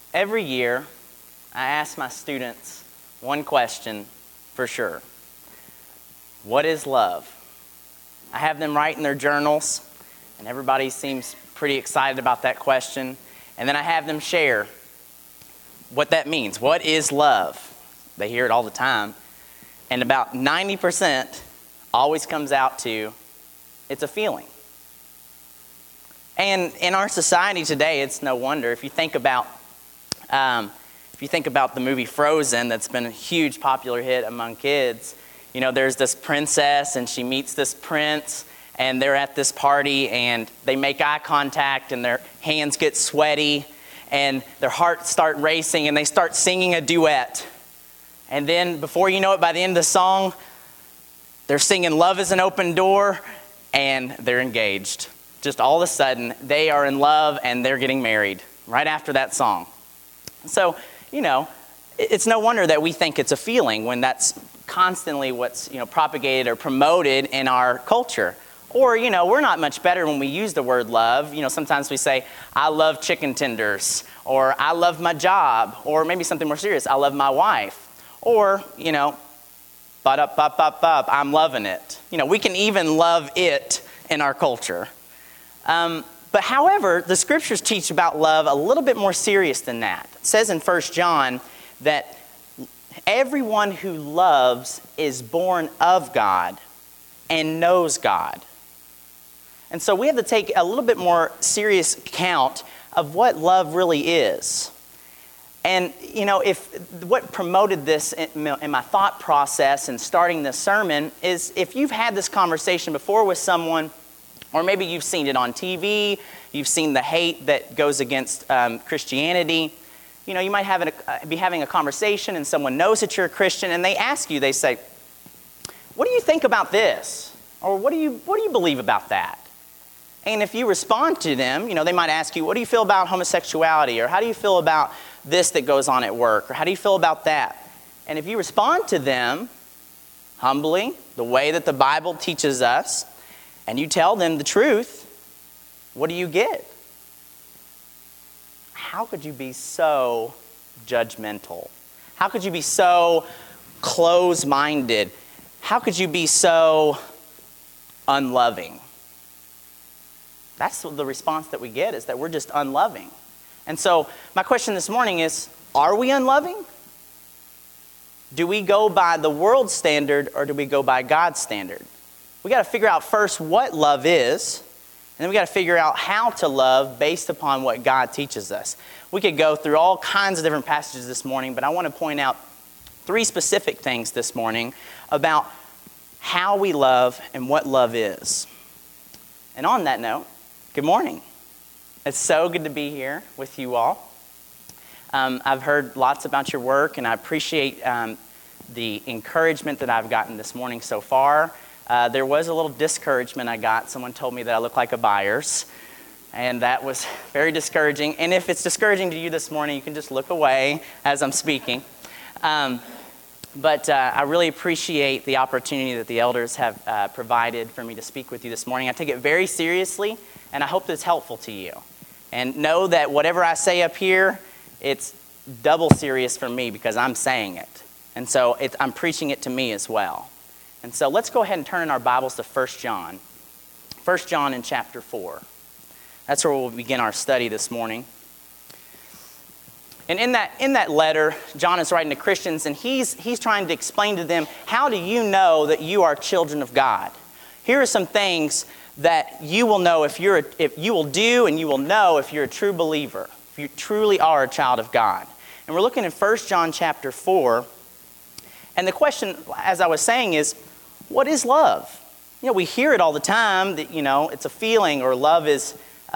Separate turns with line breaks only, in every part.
Every year, I ask my students one question for sure. What is love? I have them write in their journals, and everybody seems pretty excited about that question. And then I have them share what that means. What is love? They hear it all the time. And about 90% always comes out to, it's a feeling. And in our society today, it's no wonder. If you think about the movie Frozen, that's been a huge popular hit among kids, you know, there's this princess and she meets this prince and they're at this party and they make eye contact and their hands get sweaty and their hearts start racing and they start singing a duet. And then before you know it, by the end of the song, they're singing Love is an Open Door and they're engaged. Just all of a sudden, they are in love and they're getting married right after that song. So, you know, it's no wonder that we think it's a feeling when that's constantly what's, propagated or promoted in our culture. Or, we're not much better when we use the word love. Sometimes we say, I love chicken tenders, or I love my job, or maybe something more serious, I love my wife. Or, I'm loving it. We can even love it in our culture. But however, the scriptures teach about love a little bit more serious than that. It says in 1 John that everyone who loves is born of God and knows God. And so we have to take a little bit more serious account of what love really is. And, if what promoted this in my thought process and starting this sermon is if you've had this conversation before with someone, or maybe you've seen it on TV, you've seen the hate that goes against Christianity. You might be having a conversation and someone knows that you're a Christian and they ask you, they say, what do you think about this? Or what do you believe about that? And if you respond to them, they might ask you, what do you feel about homosexuality? Or how do you feel about this that goes on at work? Or how do you feel about that? And if you respond to them humbly, the way that the Bible teaches us, and you tell them the truth, what do you get? How could you be so judgmental? How could you be so close-minded? How could you be so unloving? That's the response that we get, is that we're just unloving. And so my question this morning is, are we unloving? Do we go by the world's standard or do we go by God's standard? We got to figure out first what love is, and then we got to figure out how to love based upon what God teaches us. We could go through all kinds of different passages this morning, but I want to point out 3 specific things this morning about how we love and what love is. And on that note, good morning. It's so good to be here with you all. I've heard lots about your work, and I appreciate the encouragement that I've gotten this morning so far. There was a little discouragement I got. Someone told me that I look like a Byers, and that was very discouraging. And if it's discouraging to you this morning, you can just look away as I'm speaking. But I really appreciate the opportunity that the elders have provided for me to speak with you this morning. I take it very seriously, and I hope that it's helpful to you. And know that whatever I say up here, it's double serious for me because I'm saying it. And so I'm preaching it to me as well. And so let's go ahead and turn in our Bibles to 1 John. 1 John in chapter 4. That's where we'll begin our study this morning. And in that letter, John is writing to Christians, and he's trying to explain to them, how do you know that you are children of God? Here are some things that you will know if you will do, and you will know if you're a true believer, if you truly are a child of God. And we're looking at 1 John chapter 4. And the question, as I was saying, is, what is love? We hear it all the time that, it's a feeling, or love is,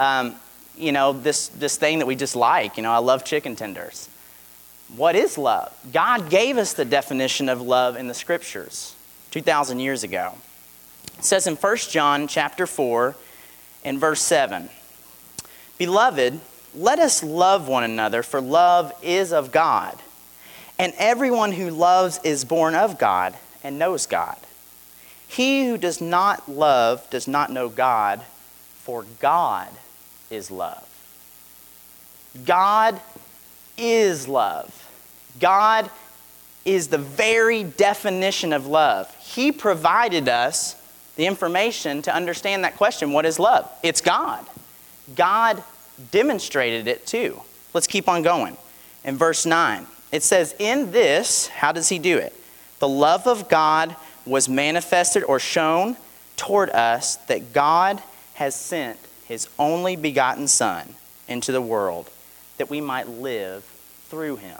this thing that we just like. I love chicken tenders. What is love? God gave us the definition of love in the scriptures 2,000 years ago. It says in 1 John chapter 4 and verse 7, Beloved, let us love one another, for love is of God. And everyone who loves is born of God and knows God. He who does not love does not know God, for God is love. God is love. God is the very definition of love. He provided us the information to understand that question, what is love? It's God. God demonstrated it too. Let's keep on going. In verse 9, it says, in this, how does he do it? The love of God was manifested or shown toward us, that God has sent his only begotten Son into the world, that we might live through him.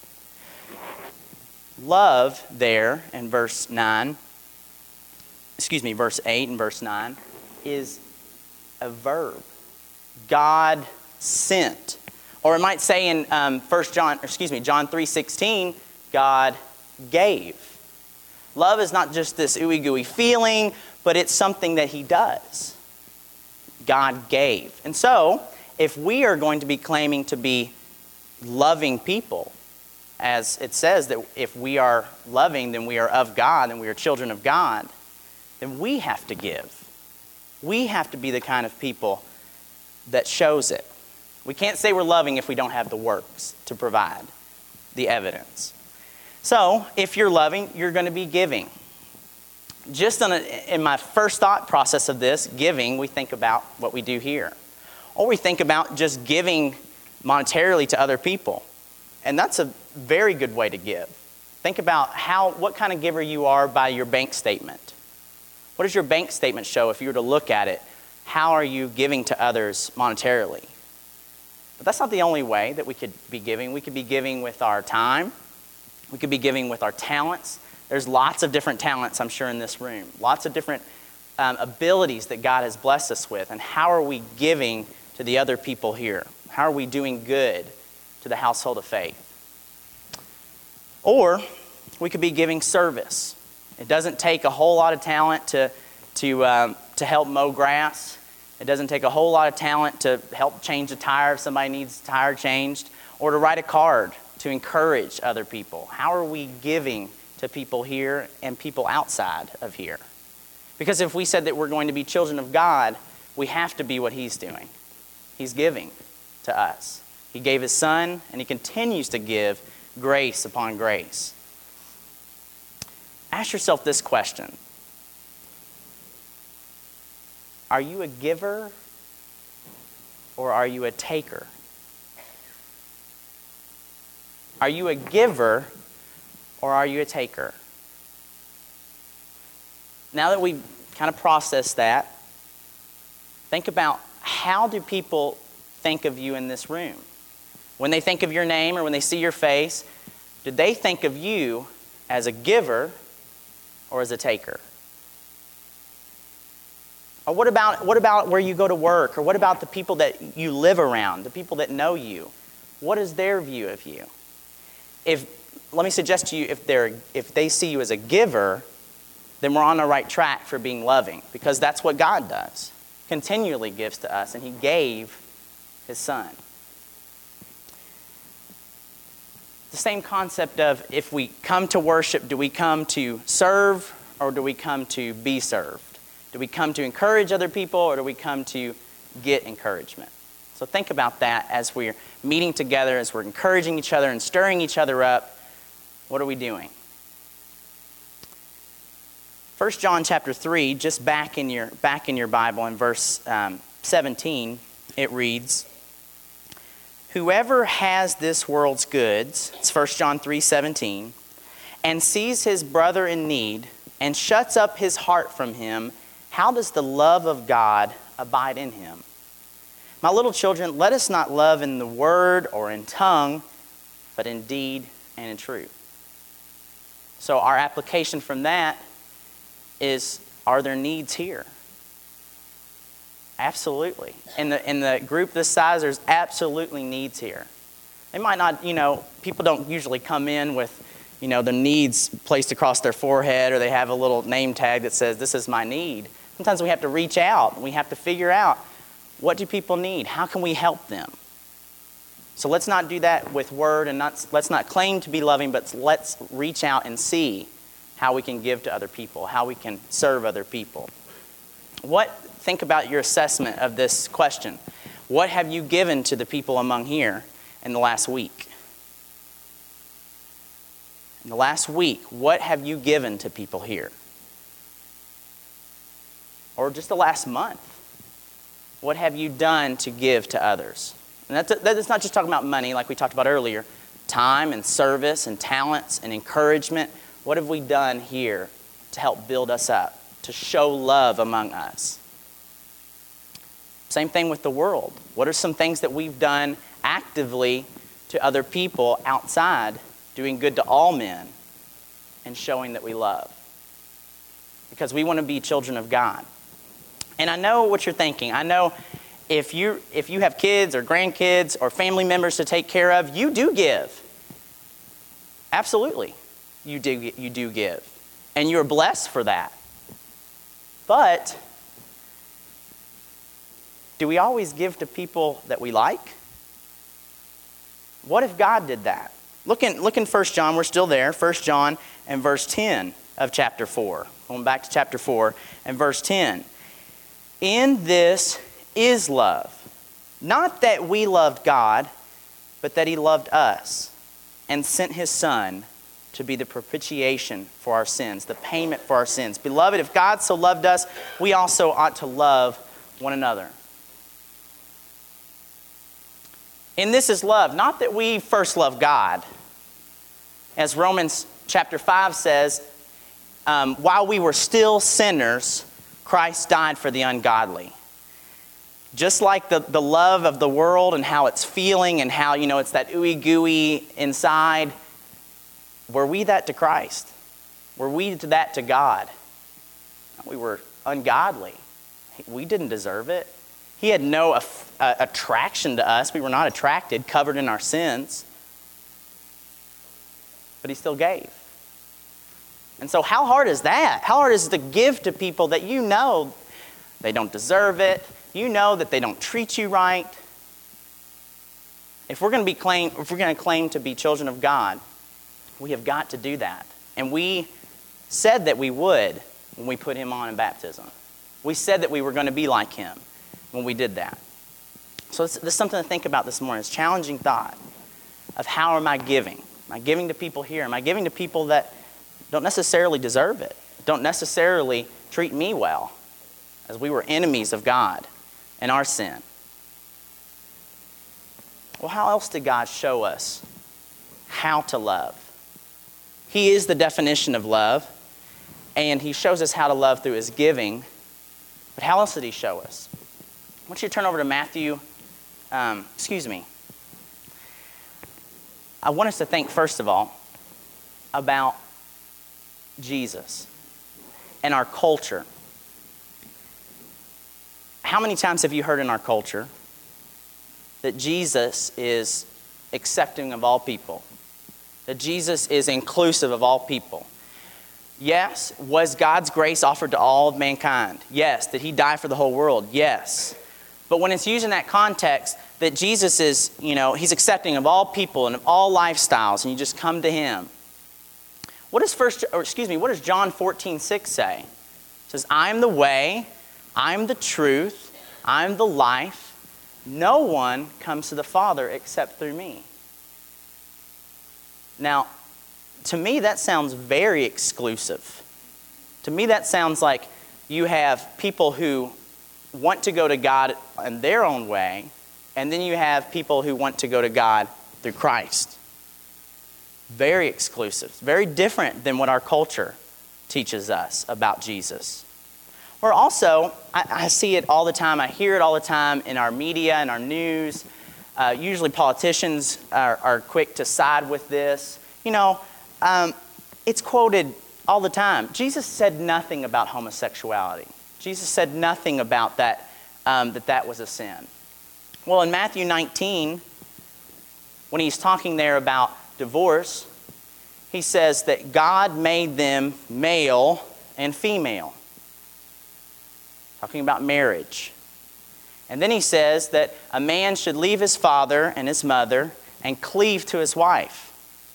Love there in verse 8 and verse 9 is a verb. God sent. Or it might say in John 3:16, God gave. Love is not just this ooey gooey feeling, but it's something that he does. God gave. And so, if we are going to be claiming to be loving people, as it says that if we are loving, then we are of God and we are children of God, then we have to give. We have to be the kind of people that shows it. We can't say we're loving if we don't have the works to provide the evidence. So, if you're loving, you're going to be giving. Just in my first thought process of this, giving, we think about what we do here. Or we think about just giving monetarily to other people. And that's a very good way to give. Think about what kind of giver you are by your bank statement. What does your bank statement show if you were to look at it? How are you giving to others monetarily? But that's not the only way that we could be giving. We could be giving with our time. We could be giving with our talents. There's lots of different talents, I'm sure, in this room. Lots of different abilities that God has blessed us with. And how are we giving to the other people here? How are we doing good to the household of faith? Or we could be giving service. It doesn't take a whole lot of talent to help mow grass. It doesn't take a whole lot of talent to help change a tire if somebody needs a tire changed, or to write a card to encourage other people. How are we giving to people here and people outside of here? Because if we said that we're going to be children of God, we have to be what he's doing. He's giving to us. He gave his Son, and he continues to give grace upon grace. Ask yourself this question. Are you a giver or are you a taker? Are you a giver or are you a taker? Now that we've kind of processed that, think about, how do people think of you in this room? When they think of your name or when they see your face, do they think of you as a giver or as a taker? Or what about where you go to work? Or what about the people that you live around, the people that know you? What is their view of you? Let me suggest to you, if they see you as a giver, then we're on the right track for being loving, because that's what God does. Continually gives to us, and he gave his Son. The same concept of, if we come to worship, do we come to serve or do we come to be served? Do we come to encourage other people or do we come to get encouragement? So think about that as we're meeting together, as we're encouraging each other and stirring each other up. What are we doing? 1 John chapter 3, just back in your Bible in verse 17, it reads, "Whoever has this world's goods," it's 1 John 3:17, "and sees his brother in need and shuts up his heart from him, how does the love of God abide in him? My little children, let us not love in the word or in tongue, but in deed and in truth." So our application from that is, are there needs here? Absolutely. In the group this size, there's absolutely needs here. They might not, people don't usually come in with, the needs placed across their forehead, or they have a little name tag that says, "This is my need." Sometimes we have to reach out and we have to figure out, what do people need? How can we help them? So let's not do that with word, and let's not claim to be loving, but let's reach out and see how we can give to other people, how we can serve other people. Think about your assessment of this question. What have you given to the people among here in the last week? in the last week, what have you given to people here? Or just the last month, what have you done to give to others? And that's not just talking about money like we talked about earlier. Time and service and talents and encouragement. What have we done here to help build us up, to show love among us? Same thing with the world. What are some things that we've done actively to other people outside, doing good to all men and showing that we love? Because we want to be children of God. And I know what you're thinking. I know if you have kids or grandkids or family members to take care of, you do give. Absolutely, you do give. And you're blessed for that. But do we always give to people that we like? What if God did that? Look in 1 John, we're still there, 1 John and verse 10 of chapter 4. Going back to chapter 4 and verse 10. In this is love. Not that we loved God, but that he loved us and sent his Son to be the propitiation for our sins, the payment for our sins. Beloved, if God so loved us, we also ought to love one another. And this is love, not that we first love God. As Romans chapter 5 says, while we were still sinners, Christ died for the ungodly. Just like the love of the world and how it's feeling and how, it's that ooey gooey inside, were we that to Christ? Were we that to God? We were ungodly. We didn't deserve it. He had no attraction to us. We were not attracted, covered in our sins. But he still gave. And so how hard is that? How hard is it to give to people that you know they don't deserve it? You know that they don't treat you right. If we're going to claim to be children of God, we have got to do that. And we said that we would when we put him on in baptism. We said that we were going to be like him when we did that. So there's something to think about this morning. It's a challenging thought of how am I giving? Am I giving to people here? Am I giving to people that don't necessarily deserve it, don't necessarily treat me well, as we were enemies of God and our sin? Well, how else did God show us how to love? He is the definition of love, and he shows us how to love through his giving. But how else did he show us? I want you to turn over to Matthew. I want us to think, first of all, about Jesus and our culture. How many times have you heard in our culture that Jesus is accepting of all people? That Jesus is inclusive of all people? Yes. Was God's grace offered to all of mankind? Yes. Did he die for the whole world? Yes. But when it's used in that context, that Jesus is, he's accepting of all people and of all lifestyles, and you just come to him. What does John 14:6 say? It says, I am the way, I am the truth, I am the life. No one comes to the Father except through me. Now, to me, that sounds very exclusive. To me, that sounds like you have people who want to go to God in their own way, and then you have people who want to go to God through Christ. Very exclusive, very different than what our culture teaches us about Jesus. Or also, I see it all the time, I hear it all the time in our media, in our news. Usually politicians are quick to side with this. It's quoted all the time. Jesus said nothing about homosexuality. Jesus said nothing about that, that was a sin. Well, in Matthew 19, when he's talking there about divorce, he says that God made them male and female. Talking about marriage. And then he says that a man should leave his father and his mother and cleave to his wife.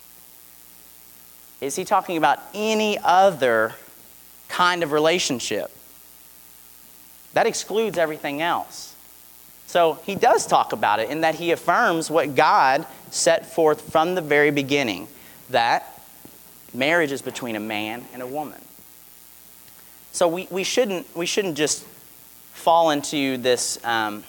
Is he talking about any other kind of relationship? That excludes everything else. So he does talk about it in that he affirms what God set forth from the very beginning, that Marriage is between a man and a woman. So we shouldn't just fall into this kind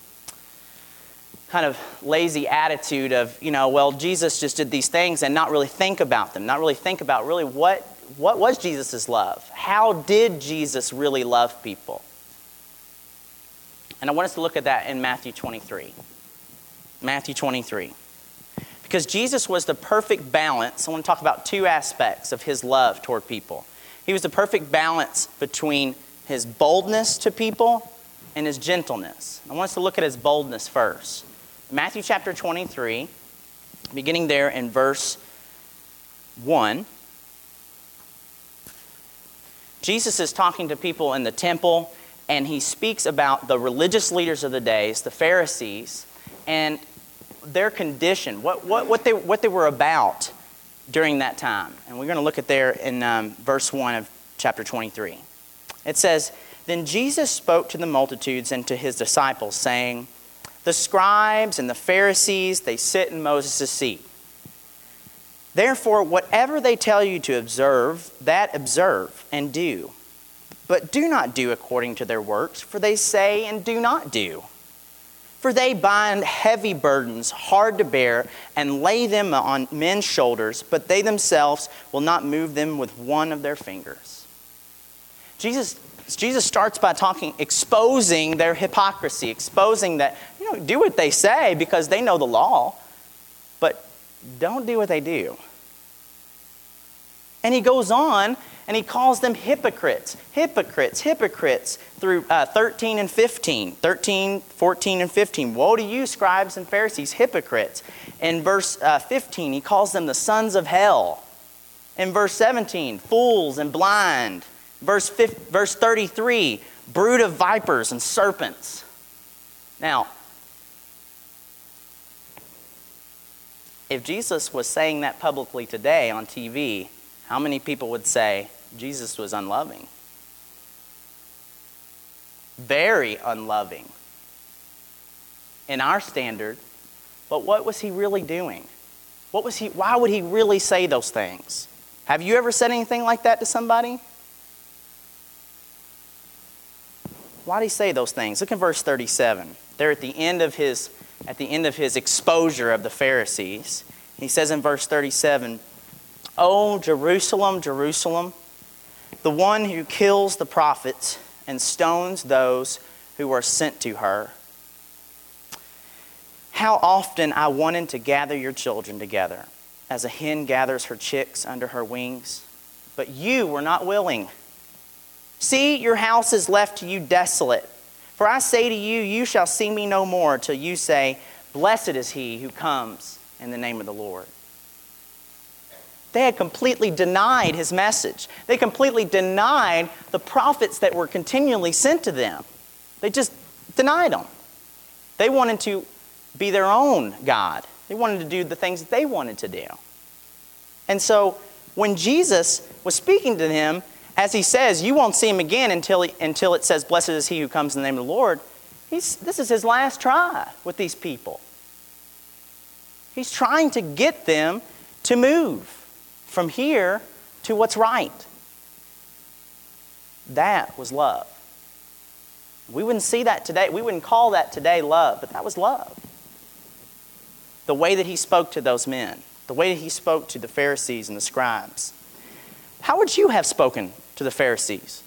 of lazy attitude of, well, Jesus just did these things and not really think about them, not really think about really what was Jesus' love? How did Jesus really love people? And I want us to look at that in Matthew 23. Matthew 23. Because Jesus was the perfect balance. I want to talk about two aspects of his love toward people. He was the perfect balance between his boldness to people and his gentleness. I want us to look at his boldness first. Matthew chapter 23, beginning there in verse 1. Jesus is talking to people in the temple, and he speaks about the religious leaders of the days, the Pharisees, and their condition, what they were about during that time. And we're going to look at there in verse 1 of chapter 23. It says, "Then Jesus spoke to the multitudes and to his disciples, saying, 'The scribes and the Pharisees, they sit in Moses' seat. Therefore, whatever they tell you to observe, that observe and do. But do not do according to their works, for they say and do not do. For they bind heavy burdens, hard to bear, and lay them on men's shoulders, but they themselves will not move them with one of their fingers.'" Jesus starts by exposing their hypocrisy, exposing that, do what they say because they know the law, but don't do what they do. And he goes on and he calls them hypocrites through 13 and 15. 13, 14, and 15. "Woe to you, scribes and Pharisees, hypocrites." In verse 15, he calls them the sons of hell. In verse 17, fools and blind. Verse 33, brood of vipers and serpents. Now, if Jesus was saying that publicly today on TV, how many people would say Jesus was unloving? Very unloving in our standard. But what was he really doing? Why would he really say those things? Have you ever said anything like that to somebody? Why did he say those things? Look at verse 37. There at the end of his exposure of the Pharisees, he says in verse 37, "O Jerusalem, Jerusalem, the one who kills the prophets and stones those who are sent to her. How often I wanted to gather your children together, as a hen gathers her chicks under her wings, but you were not willing. See, your house is left to you desolate. For I say to you, you shall see me no more till you say, 'Blessed is he who comes in the name of the Lord.'" They had completely denied his message. They completely denied the prophets that were continually sent to them. They just denied them. They wanted to be their own God. They wanted to do the things that they wanted to do. And so when Jesus was speaking to them, as he says, you won't see him again until it says, "Blessed is he who comes in the name of the Lord," this is his last try with these people. He's trying to get them to move from here to what's right. That was love. We wouldn't see that today. We wouldn't call that today love, but that was love. The way that he spoke to those men, the way that he spoke to the Pharisees and the scribes. How would you have spoken to the Pharisees?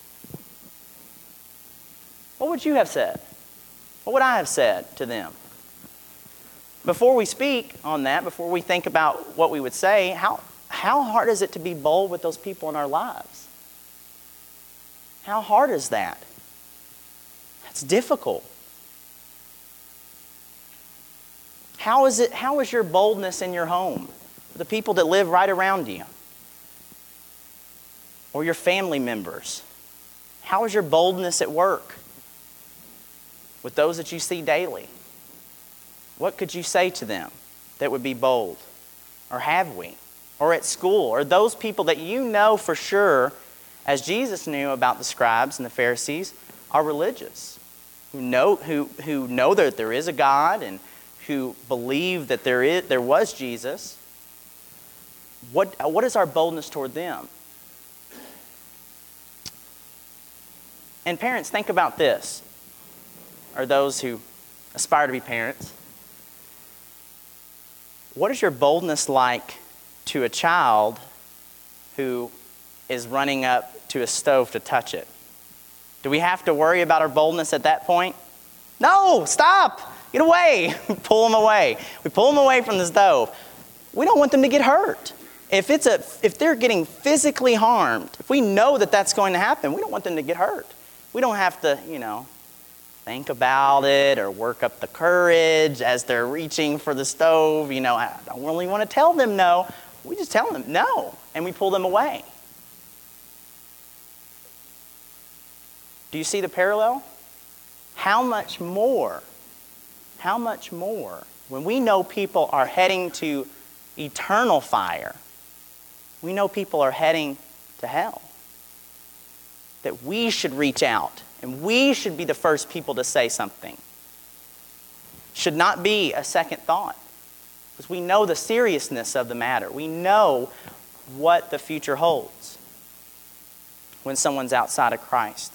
What would you have said? What would I have said to them? Before we speak on that, before we think about what we would say, how hard is it to be bold with those people in our lives? How hard is that? It's difficult. How is your boldness in your home? The people that live right around you? Or your family members? How is your boldness at work? With those that you see daily? What could you say to them that would be bold? Or have we? Or at school? Or those people that you know for sure, as Jesus knew about the scribes and the Pharisees, are religious. Who know that there is a God and who believe that there was Jesus. what is our boldness toward them? And parents, think about this, or those who aspire to be parents. What is your boldness like to a child who is running up to a stove to touch it? Do we have to worry about our boldness at that point? No, stop, get away. Pull them away. We pull them away from the stove. We don't want them to get hurt. If they're getting physically harmed, if we know that that's going to happen, we don't want them to get hurt. We don't have to, think about it or work up the courage as they're reaching for the stove. I don't really want to tell them no. We just tell them no, and we pull them away. Do you see the parallel? How much more, when we know people are heading to eternal fire, we know people are heading to hell, that we should reach out and we should be the first people to say something. Should not be a second thought, because we know the seriousness of the matter. We know what the future holds when someone's outside of Christ.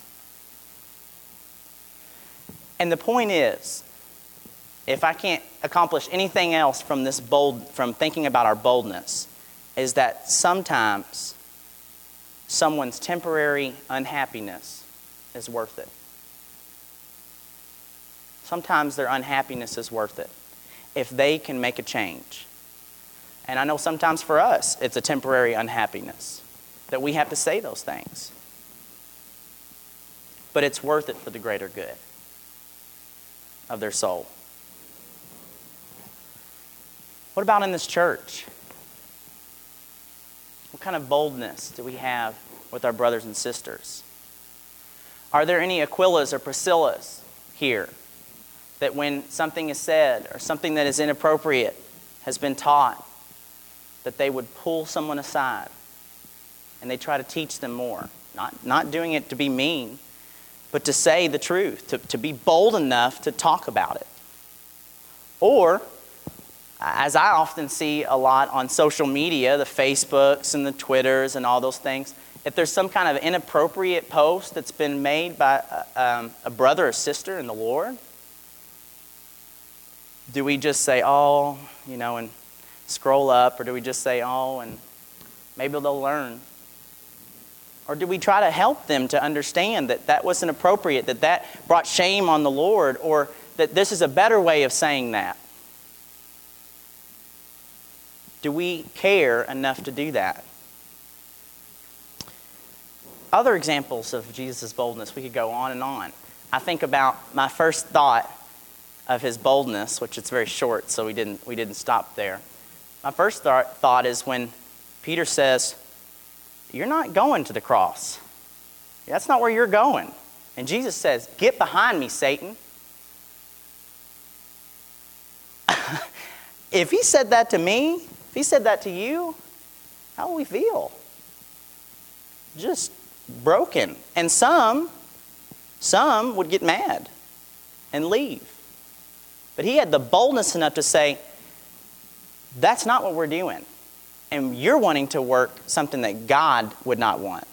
And the point is, if I can't accomplish anything else from thinking about our boldness, is that sometimes someone's temporary unhappiness is worth it. Sometimes their unhappiness is worth it if they can make a change. And I know sometimes for us, it's a temporary unhappiness that we have to say those things. But it's worth it for the greater good of their soul. What about in this church? What kind of boldness do we have with our brothers and sisters? Are there any Aquilas or Priscillas here that when something is said or something that is inappropriate has been taught, that they would pull someone aside and they try to teach them more? Not doing it to be mean, but to say the truth, to be bold enough to talk about it. Or, as I often see a lot on social media, the Facebooks and the Twitters and all those things, if there's some kind of inappropriate post that's been made by a brother or sister in the Lord, do we just say, oh, and scroll up, or do we just say, oh, and maybe they'll learn? Or do we try to help them to understand that that wasn't appropriate, that brought shame on the Lord, or that this is a better way of saying that? Do we care enough to do that? Other examples of Jesus' boldness, we could go on and on. I think about my first thought of his boldness, which it's very short, so we didn't stop there. My first thought is when Peter says, "You're not going to the cross. That's not where you're going." And Jesus says, "Get behind me, Satan." If he said that to me, if he said that to you, how will we feel? Just broken. And some would get mad and leave. But he had the boldness enough to say, that's not what we're doing. And you're wanting to work something that God would not want.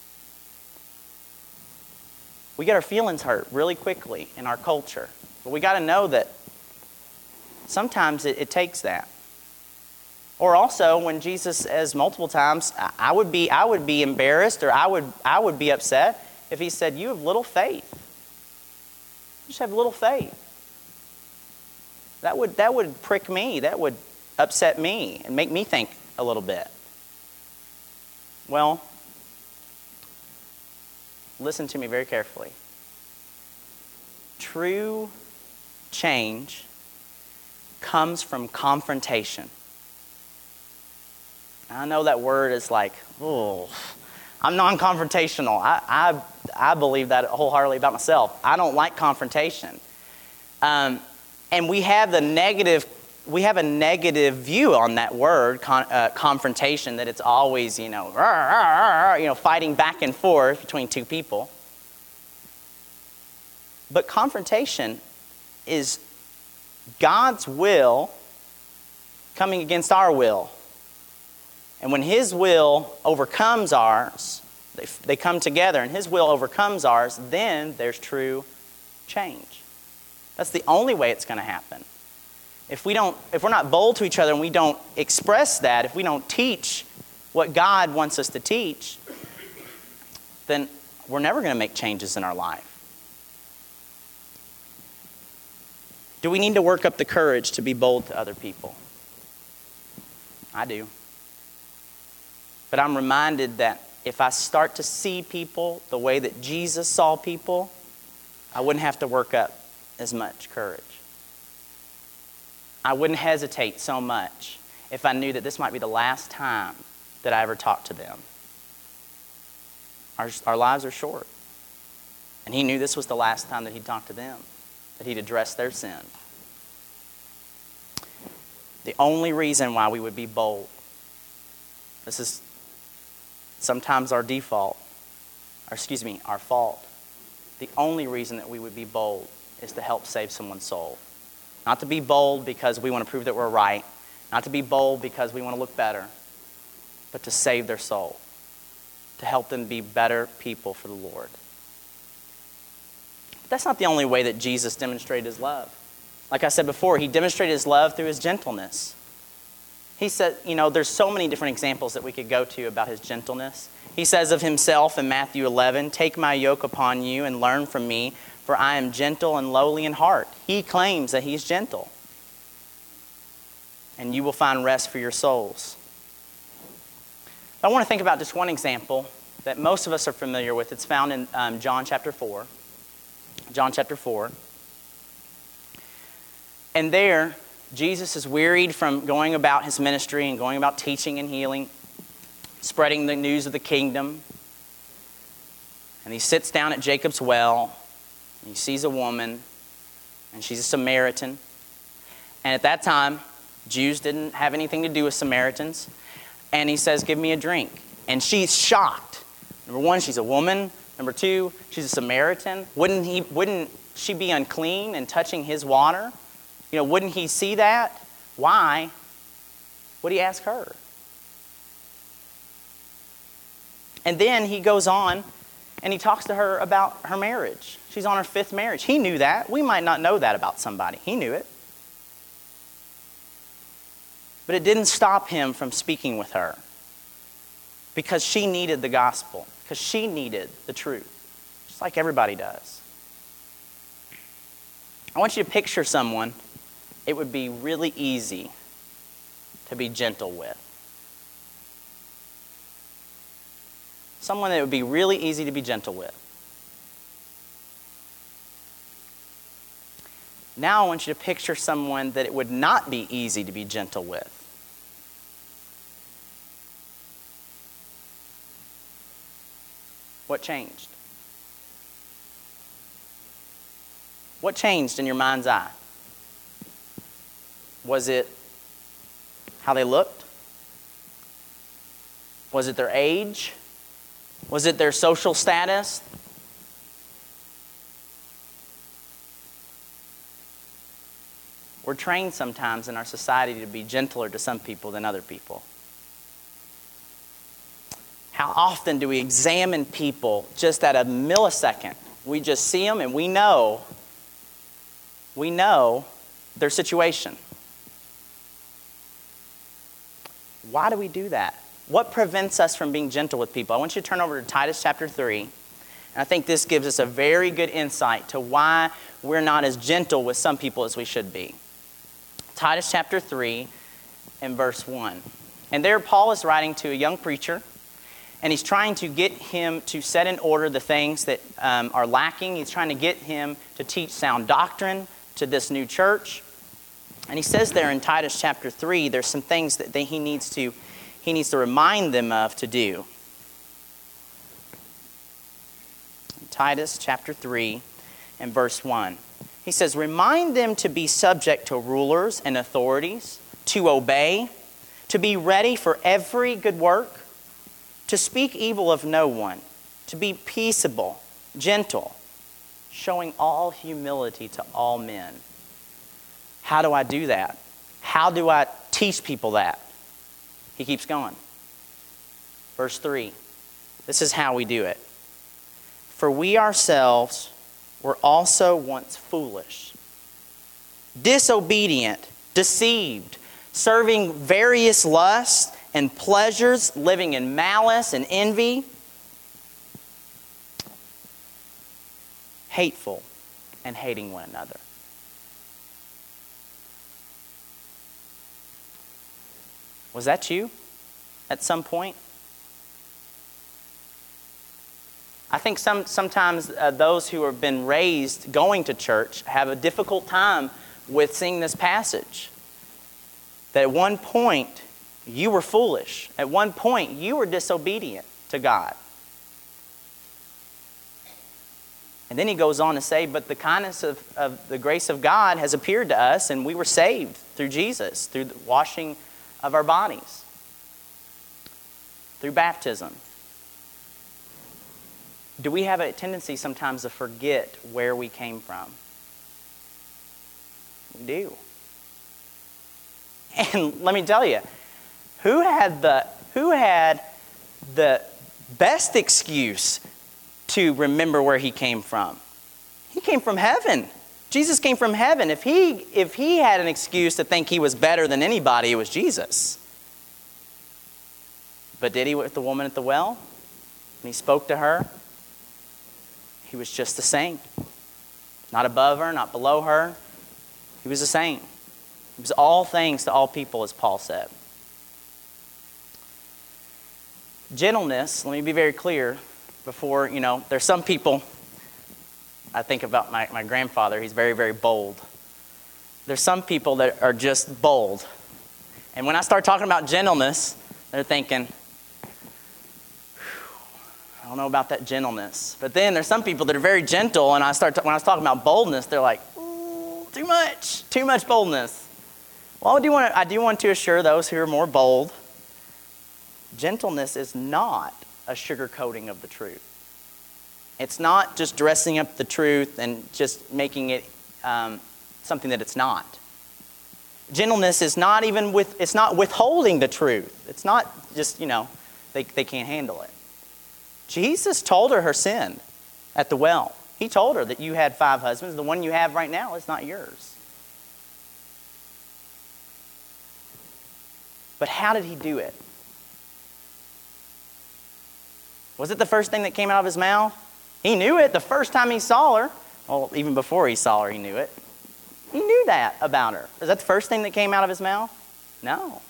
We get our feelings hurt really quickly in our culture. But we got to know that sometimes it takes that. Or also when Jesus says multiple times, I would be embarrassed, or I would be upset if he said, "You have little faith. You just have little faith." That would prick me. That would upset me and make me think a little bit. Well, listen to me very carefully. True change comes from confrontation. I know that word is like, oh, I'm non-confrontational. I believe that wholeheartedly about myself. I don't like confrontation. And we have a negative view on that word, confrontation, that it's always, fighting back and forth between two people. But confrontation is God's will coming against our will. And when His will overcomes ours, they come together and His will overcomes ours, then there's true change. That's the only way it's going to happen. If we're not bold to each other and we don't express that, if we don't teach what God wants us to teach, then we're never going to make changes in our life. Do we need to work up the courage to be bold to other people? I do. But I'm reminded that if I start to see people the way that Jesus saw people, I wouldn't have to work up as much courage. I wouldn't hesitate so much if I knew that this might be the last time that I ever talked to them. Our lives are short. And He knew this was the last time that He'd talk to them, that He'd address their sin. The only reason why we would be bold, this is sometimes our default, our fault. The only reason that we would be bold is to help save someone's soul. Not to be bold because we want to prove that we're right. Not to be bold because we want to look better. But to save their soul. To help them be better people for the Lord. But that's not the only way that Jesus demonstrated His love. Like I said before, He demonstrated His love through His gentleness. He said, there's so many different examples that we could go to about His gentleness. He says of Himself in Matthew 11, "Take my yoke upon you and learn from me, for I am gentle and lowly in heart." He claims that He's gentle. And you will find rest for your souls. I want to think about just one example that most of us are familiar with. It's found in John chapter 4. John chapter 4. And there, Jesus is wearied from going about His ministry and going about teaching and healing, spreading the news of the kingdom. And He sits down at Jacob's well. And He sees a woman, and she's a Samaritan. And at that time, Jews didn't have anything to do with Samaritans. And He says, "Give me a drink." And she's shocked. Number one, she's a woman. Number two, she's a Samaritan. Wouldn't she be unclean in touching His water? Wouldn't He see that? Why would He ask her? And then He goes on and He talks to her about her marriage. She's on her 5th marriage. He knew that. We might not know that about somebody. He knew it. But it didn't stop Him from speaking with her. Because she needed the gospel. Because she needed the truth. Just like everybody does. I want you to picture someone it would be really easy to be gentle with. Someone that it would be really easy to be gentle with. Now I want you to picture someone that it would not be easy to be gentle with. What changed? What changed in your mind's eye? Was it how they looked? Was it their age? Was it their social status? We're trained sometimes in our society to be gentler to some people than other people. How often do we examine people just at a millisecond? We just see them and we know their situation. Why do we do that? What prevents us from being gentle with people? I want you to turn over to Titus chapter 3. And I think this gives us a very good insight to why we're not as gentle with some people as we should be. Titus chapter 3 and verse 1. And there Paul is writing to a young preacher. And he's trying to get him to set in order the things that are lacking. He's trying to get him to teach sound doctrine to this new church. And he says there in Titus chapter 3, there's some things that he needs to remind them of to do. Titus chapter 3 and verse 1. He says, "Remind them to be subject to rulers and authorities, to obey, to be ready for every good work, to speak evil of no one, to be peaceable, gentle, showing all humility to all men." How do I do that? How do I teach people that? He keeps going. Verse 3. This is how we do it. For we ourselves were also once foolish, disobedient, deceived, serving various lusts and pleasures, living in malice and envy, hateful, and hating one another. Was that you at some point? I think sometimes those who have been raised going to church have a difficult time with seeing this passage. That at one point, you were foolish. At one point, you were disobedient to God. And then he goes on to say, but the kindness of the grace of God has appeared to us, and we were saved through Jesus, through the washing of our bodies, through baptism. Do we have a tendency sometimes to forget where we came from? We do. And let me tell you, who had the best excuse to remember where he came from? He came from heaven. Jesus came from heaven. If he had an excuse to think he was better than anybody, it was Jesus. But did he with the woman at the well? When he spoke to her, he was just the same. Not above her, not below her. He was the same. He was all things to all people, as Paul said. Gentleness, let me be very clear before, there's some people, I think about my grandfather, he's very, very bold. There's some people that are just bold. And when I start talking about gentleness, they're thinking, I don't know about that gentleness. But then there's some people that are very gentle, and when I was talking about boldness, they're like, ooh, too much boldness. Well, I do want to assure those who are more bold, gentleness is not a sugarcoating of the truth. It's not just dressing up the truth and just making it something that it's not. Gentleness is not it's not withholding the truth. It's not just, they can't handle it. Jesus told her sin at the well. He told her that you had 5 husbands. The one you have right now is not yours. But how did he do it? Was it the first thing that came out of his mouth? He knew it the first time he saw her. Well, even before he saw her, he knew it. He knew that about her. Is that the first thing that came out of his mouth? No.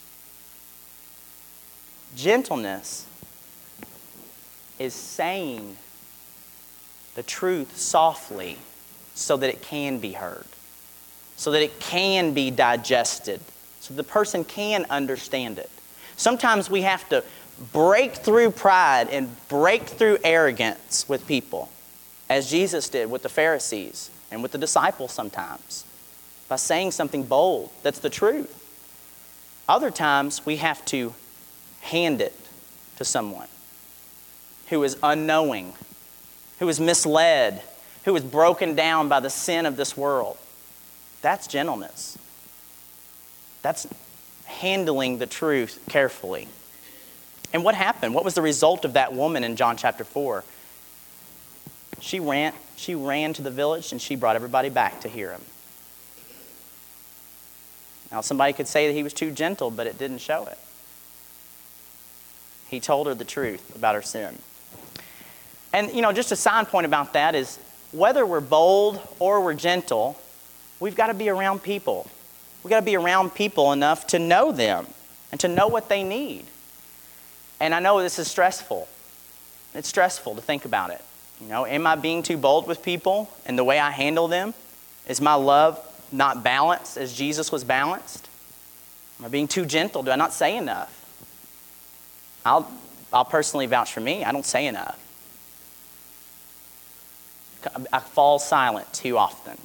Gentleness is saying the truth softly so that it can be heard, so that it can be digested, so the person can understand it. Sometimes we have to break through pride and break through arrogance with people, as Jesus did with the Pharisees and with the disciples sometimes, by saying something bold that's the truth. Other times we have to hand it to someone who is unknowing, who is misled, who is broken down by the sin of this world. That's gentleness. That's handling the truth carefully. And what happened? What was the result of that woman in John chapter 4? She ran to the village and she brought everybody back to hear him. Now somebody could say that he was too gentle, but it didn't show it. He told her the truth about her sin. And, just a side point about that is whether we're bold or we're gentle, we've got to be around people. We've got to be around people enough to know them and to know what they need. And I know this is stressful. It's stressful to think about it. Am I being too bold with people and the way I handle them? Is my love not balanced as Jesus was balanced? Am I being too gentle? Do I not say enough? I'll personally vouch for me. I don't say enough. I fall silent too often.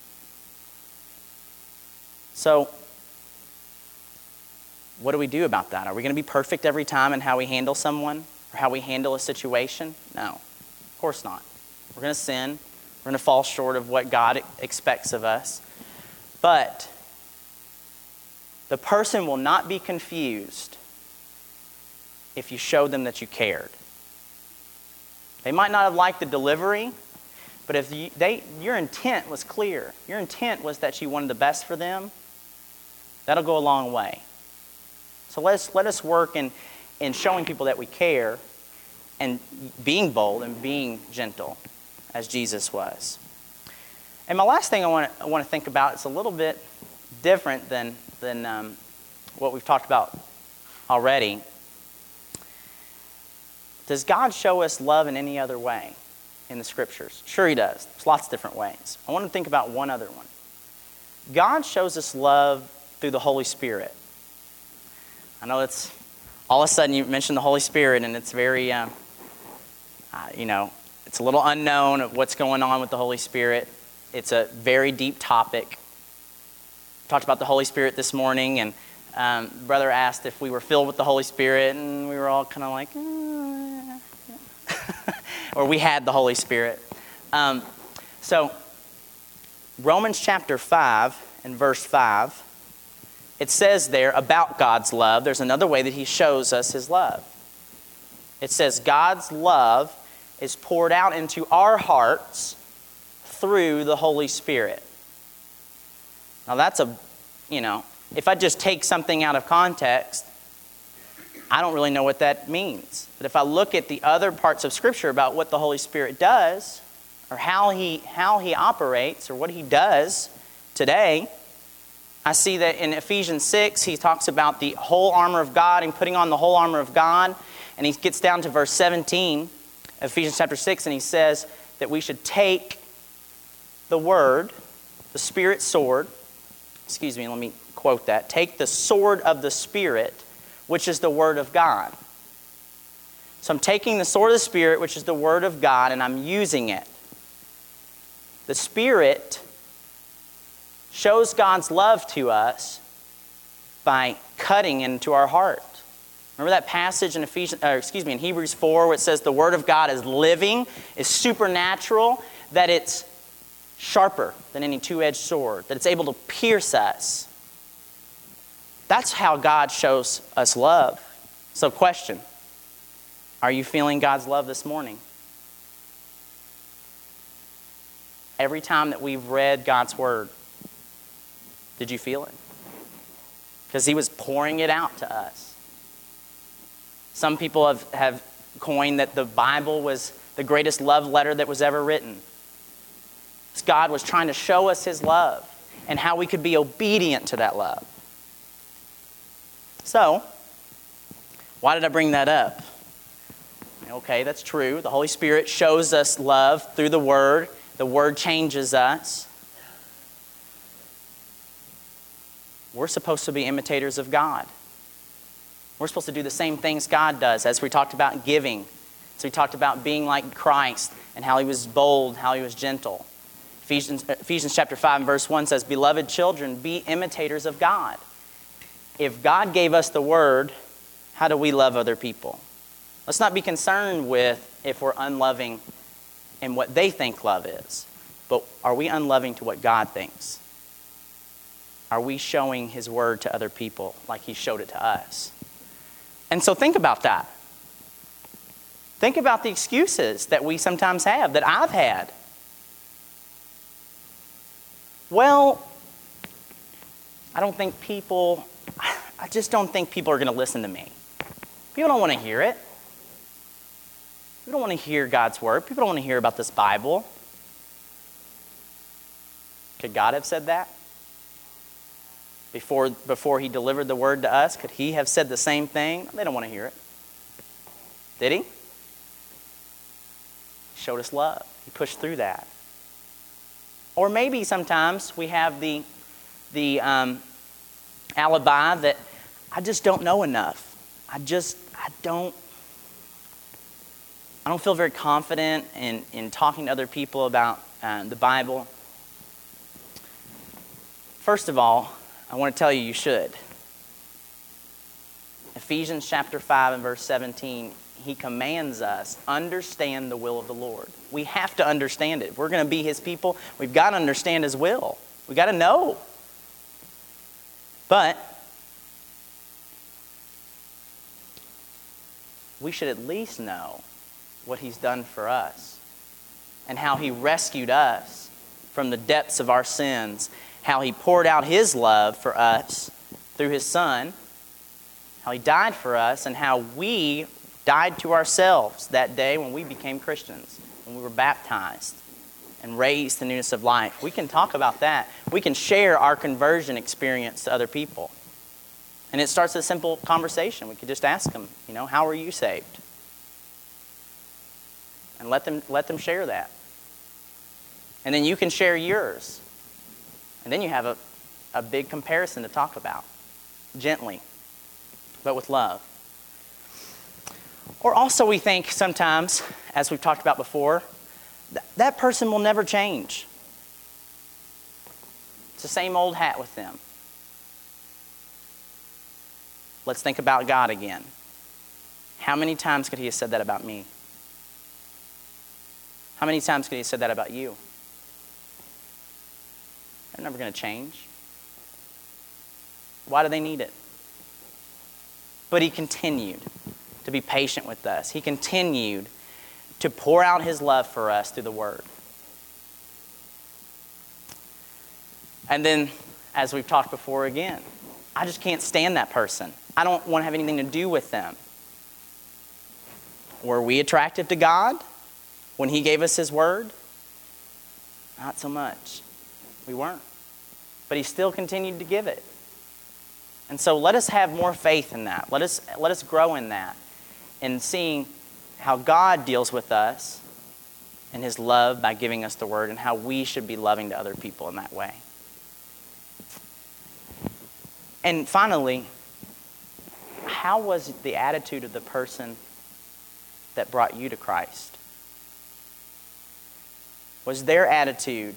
So, what do we do about that? Are we going to be perfect every time in how we handle someone or how we handle a situation? No, of course not. We're going to sin. We're going to fall short of what God expects of us. But the person will not be confused if you showed them that you cared. They might not have liked the delivery, but if your intent was clear, your intent was that you wanted the best for them, that'll go a long way. So let us work in showing people that we care and being bold and being gentle as Jesus was. And my last thing I want to think about is a little bit different than what we've talked about already. Does God show us love in any other way in the Scriptures? Sure He does. There's lots of different ways. I want to think about one other one. God shows us love through the Holy Spirit. I know it's all of a sudden you mention the Holy Spirit, and it's very, it's a little unknown of what's going on with the Holy Spirit. It's a very deep topic. We talked about the Holy Spirit this morning, and brother asked if we were filled with the Holy Spirit, and we were all kind of like, or we had the Holy Spirit. So Romans chapter 5 and verse 5, it says there about God's love, there's another way that He shows us His love. It says God's love is poured out into our hearts through the Holy Spirit. Now that's if I just take something out of context, I don't really know what that means. But if I look at the other parts of Scripture about what the Holy Spirit does, or how he operates, or what He does today, I see that in Ephesians 6, he talks about the whole armor of God and putting on the whole armor of God. And he gets down to verse 17, Ephesians chapter 6, and he says that we should take the Word, the Spirit's sword. Let me quote that. Take the sword of the Spirit, which is the Word of God. So I'm taking the sword of the Spirit, which is the Word of God, and I'm using it. The Spirit shows God's love to us by cutting into our heart. Remember that passage in in Hebrews 4 where it says the Word of God is living, is supernatural, that it's sharper than any two-edged sword, that it's able to pierce us. That's how God shows us love. So question, are you feeling God's love this morning? Every time that we've read God's Word, did you feel it? Because He was pouring it out to us. Some people have coined that the Bible was the greatest love letter that was ever written. God was trying to show us His love and how we could be obedient to that love. So, why did I bring that up? Okay, that's true. The Holy Spirit shows us love through the Word. The Word changes us. We're supposed to be imitators of God. We're supposed to do the same things God does, as we talked about giving. So we talked about being like Christ and how He was bold, how He was gentle. Ephesians chapter 5 and verse 1 says, "Beloved children, be imitators of God." If God gave us the Word, how do we love other people? Let's not be concerned with if we're unloving in what they think love is. But are we unloving to what God thinks? Are we showing His Word to other people like He showed it to us? And so think about that. Think about the excuses that we sometimes have, that I've had. Well, I just don't think people are going to listen to me. People don't want to hear it. People don't want to hear God's Word. People don't want to hear about this Bible. Could God have said that? Before He delivered the Word to us, could He have said the same thing? They don't want to hear it. Did He? He showed us love. He pushed through that. Or maybe sometimes we have the alibi that I just don't know enough. I don't feel very confident in talking to other people about the Bible. First of all, I want to tell you should. Ephesians chapter 5 and verse 17, he commands us, understand the will of the Lord. We have to understand it. If we're going to be His people, we've got to understand His will. We've got to know. But we should at least know what he's done for us and how he rescued us from the depths of our sins, how he poured out his love for us through his Son, how he died for us, and how we died to ourselves that day when we became Christians, when we were baptized and raised to newness of life. We can talk about that. We can share our conversion experience to other people. And it starts a simple conversation. We could just ask them, how were you saved? And let them share that. And then you can share yours. And then you have a big comparison to talk about. Gently, but with love. Or also we think sometimes, as we've talked about before, that person will never change. It's the same old hat with them. Let's think about God again. How many times could he have said that about me? How many times could he have said that about you? They're never going to change. Why do they need it? But he continued to be patient with us. He continued to pour out his love for us through the Word. And then, as we've talked before again, I just can't stand that person. I don't want to have anything to do with them. Were we attractive to God when he gave us his Word? Not so much. We weren't. But he still continued to give it. And so let us have more faith in that. Let us grow in that, in seeing how God deals with us and his love by giving us the Word, and how we should be loving to other people in that way. And finally, how was the attitude of the person that brought you to Christ? Was their attitude,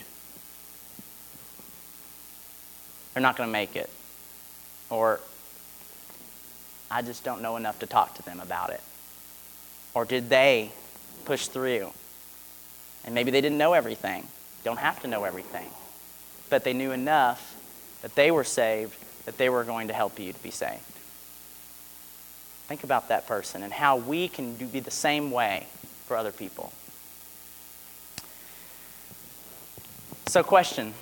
they're not going to make it, or I just don't know enough to talk to them about it? Or did they push through? And maybe they didn't know everything. Don't have to know everything. But they knew enough that they were saved, that they were going to help you to be saved. Think about that person and how we can be the same way for other people. So, question.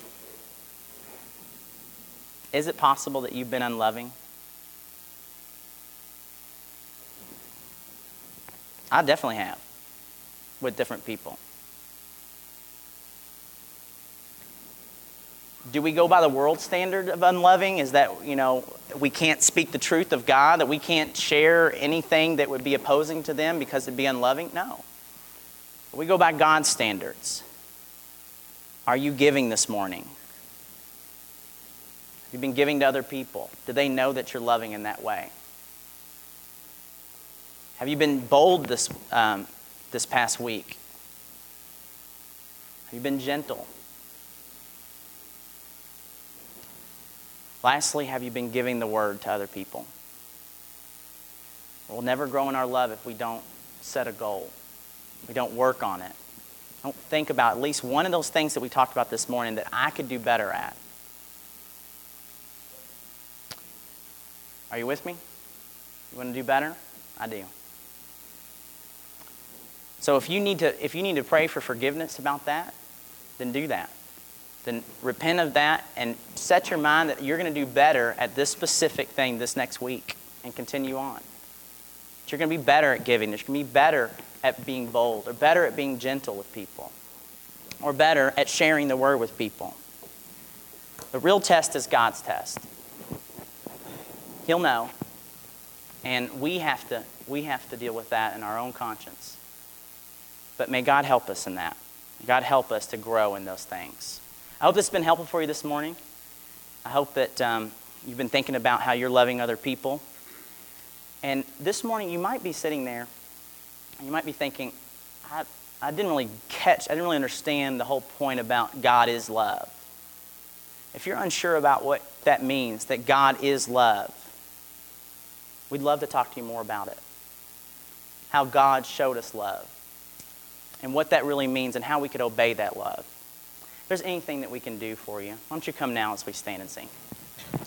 Is it possible that you've been unloving? I definitely have, with different people. Do we go by the world standard of unloving? Is that, we can't speak the truth of God, that we can't share anything that would be opposing to them because it'd be unloving? No. We go by God's standards. Are you giving this morning? Have you been giving to other people? Do they know that you're loving in that way? Have you been bold this past week? Have you been gentle? Lastly, have you been giving the Word to other people? We'll never grow in our love if we don't set a goal. We don't work on it. Don't think about at least one of those things that we talked about this morning that I could do better at. Are you with me? You want to do better? I do. So if you need to pray for forgiveness about that, then do that. Then repent of that and set your mind that you're going to do better at this specific thing this next week and continue on. That you're going to be better at giving. That you're going to be better at being bold, or better at being gentle with people, or better at sharing the Word with people. The real test is God's test. He'll know, and we have to deal with that in our own conscience. But may God help us in that. God help us to grow in those things. I hope this has been helpful for you this morning. I hope that you've been thinking about how you're loving other people. And this morning you might be sitting there and you might be thinking, I didn't really understand the whole point about God is love. If you're unsure about what that means, that God is love, we'd love to talk to you more about it. How God showed us love, and what that really means, and how we could obey that love. If there's anything that we can do for you, why don't you come now as we stand and sing.